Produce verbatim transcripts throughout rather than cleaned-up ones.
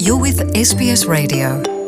You're with S B S Radio.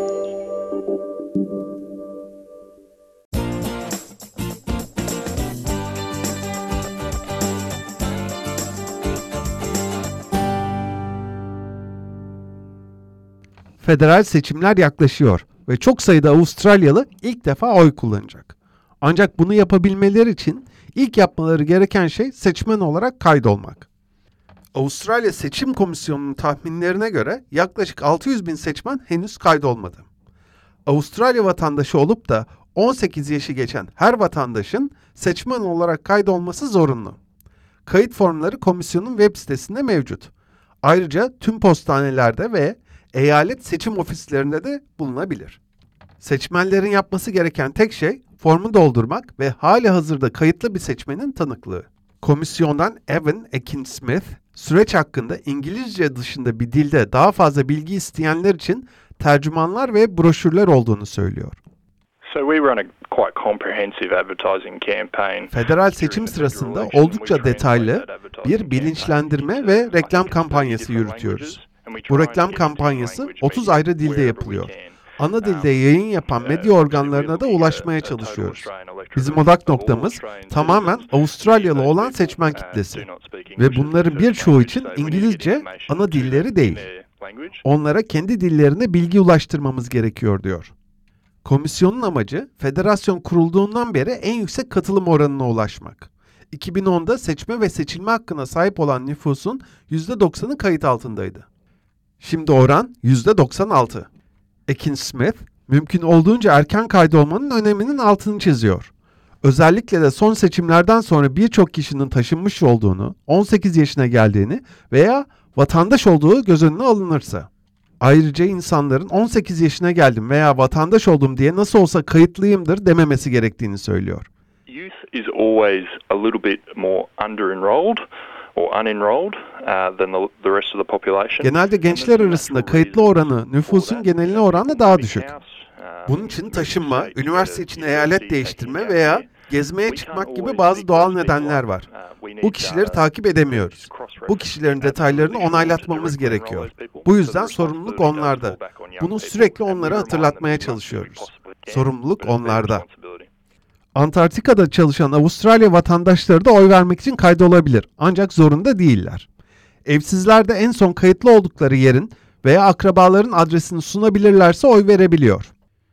Federal seçimler yaklaşıyor ve çok sayıda Avustralyalı ilk defa oy kullanacak. Ancak bunu yapabilmeleri için ilk yapmaları gereken şey seçmen olarak kaydolmak. Avustralya Seçim Komisyonu'nun tahminlerine göre yaklaşık altı yüz bin seçmen henüz kaydolmadı. Avustralya vatandaşı olup da on sekiz yaşı geçen her vatandaşın seçmen olarak kaydolması zorunlu. Kayıt formları komisyonun web sitesinde mevcut. Ayrıca tüm postanelerde ve eyalet seçim ofislerinde de bulunabilir. Seçmenlerin yapması gereken tek şey formu doldurmak ve halihazırda kayıtlı bir seçmenin tanıklığı. Komisyondan Evan Ekin-Smith, süreç hakkında İngilizce dışında bir dilde daha fazla bilgi isteyenler için tercümanlar ve broşürler olduğunu söylüyor. So we run a quite comprehensive advertising campaign. Federal seçim sırasında oldukça detaylı bir bilinçlendirme ve reklam kampanyası yürütüyoruz. Bu reklam kampanyası otuz ayrı dilde yapılıyor. Ana dilde yayın yapan medya organlarına da ulaşmaya çalışıyoruz. Bizim odak noktamız tamamen Avustralyalı olan seçmen kitlesi ve bunların birçoğu için İngilizce ana dilleri değil. Onlara kendi dillerinde bilgi ulaştırmamız gerekiyor diyor. Komisyonun amacı federasyon kurulduğundan beri en yüksek katılım oranına ulaşmak. iki bin onda seçme ve seçilme hakkına sahip olan nüfusun yüzde doksanı kayıt altındaydı. Şimdi oran yüzde doksan altı. Ekin-Smith, mümkün olduğunca erken kaydolmanın öneminin altını çiziyor. Özellikle de son seçimlerden sonra birçok kişinin taşınmış olduğunu, on sekiz yaşına geldiğini veya vatandaş olduğu göz önüne alınırsa. Ayrıca insanların on sekiz yaşına geldim veya vatandaş oldum diye nasıl olsa kayıtlıyımdır dememesi gerektiğini söylüyor. Youth is always a little bit more under-enrolled or unenrolled uh, than the, the rest of the population. Genelde gençler arasında kayıtlı oranı nüfusun geneline oranla daha düşük. Bunun için taşınma, üniversite için eyalet değiştirme veya gezmeye çıkmak gibi bazı doğal nedenler var. Bu kişileri takip edemiyoruz. Bu kişilerin detaylarını onaylatmamız gerekiyor. Bu yüzden sorumluluk onlarda. Bunu sürekli onlara hatırlatmaya çalışıyoruz. Sorumluluk onlarda. Antarktika'da çalışan Avustralya vatandaşları da oy vermek için kaydolabilir. Ancak zorunda değiller. Evsizler de en son kayıtlı oldukları yerin veya akrabaların adresini sunabilirlerse oy verebiliyor.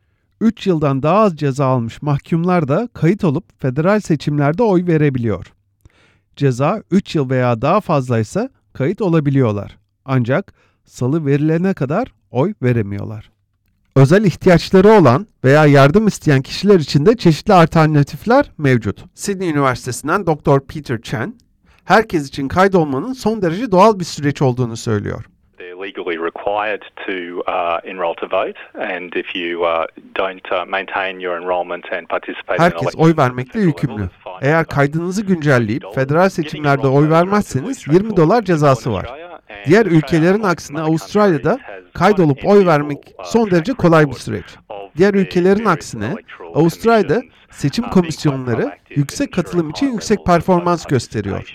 üç yıldan daha az ceza almış mahkumlar da kayıt olup federal seçimlerde oy verebiliyor. Ceza üç yıl veya daha fazlaysa kayıt olabiliyorlar. Ancak salı verilene kadar oy veremiyorlar. Özel ihtiyaçları olan veya yardım isteyen kişiler için de çeşitli alternatifler mevcut. Sydney Üniversitesi'nden doktor Peter Chen, herkes için kaydolmanın son derece doğal bir süreç olduğunu söylüyor. They're legally required to uh, enroll to vote, and if you uh, don't uh, maintain your enrollment and participate in Herkes oy vermekle yükümlü. Eğer kaydınızı güncelleyip federal seçimlerde oy vermezseniz yirmi dolar cezası var. Diğer ülkelerin aksine Avustralya'da kaydolup oy vermek son derece kolay bir süreç. Diğer ülkelerin aksine Avustralya'da seçim komisyonları yüksek katılım için yüksek performans gösteriyor.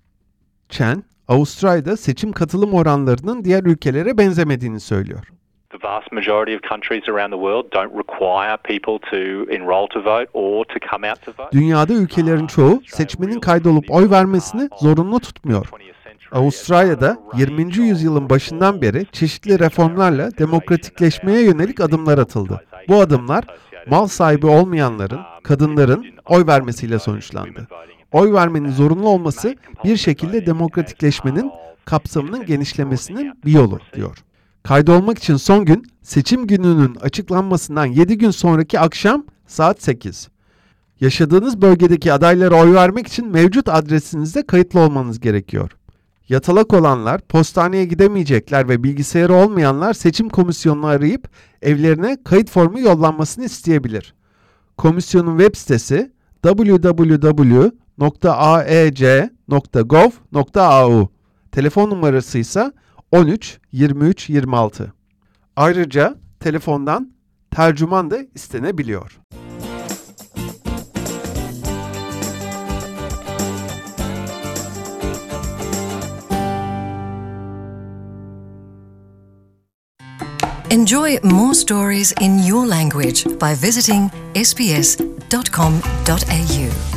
Chen, Avustralya'da seçim katılım oranlarının diğer ülkelere benzemediğini söylüyor. The vast majority of countries around the world don't require people to enroll to vote or to come out to vote. Dünyada ülkelerin çoğu seçmenin kaydolup oy vermesini zorunlu tutmuyor. Avustralya'da yirminci yüzyılın başından beri çeşitli reformlarla demokratikleşmeye yönelik adımlar atıldı. Bu adımlar mal sahibi olmayanların, kadınların oy vermesiyle sonuçlandı. Oy vermenin zorunlu olması bir şekilde demokratikleşmenin kapsamının genişlemesinin bir yolu diyor. Kaydolmak için son gün seçim gününün açıklanmasından yedi gün sonraki akşam saat sekiz. Yaşadığınız bölgedeki adaylara oy vermek için mevcut adresinizde kayıtlı olmanız gerekiyor. Yatalak olanlar, postaneye gidemeyecekler ve bilgisayarı olmayanlar seçim komisyonunu arayıp evlerine kayıt formu yollanmasını isteyebilir. Komisyonun web sitesi double-u double-u double-u nokta a e c nokta gov nokta a u. Telefon numarası ise on üç yirmi üç yirmi altı. Ayrıca telefondan tercüman da istenebiliyor. Enjoy more stories in your language by visiting s b s dot com dot a u.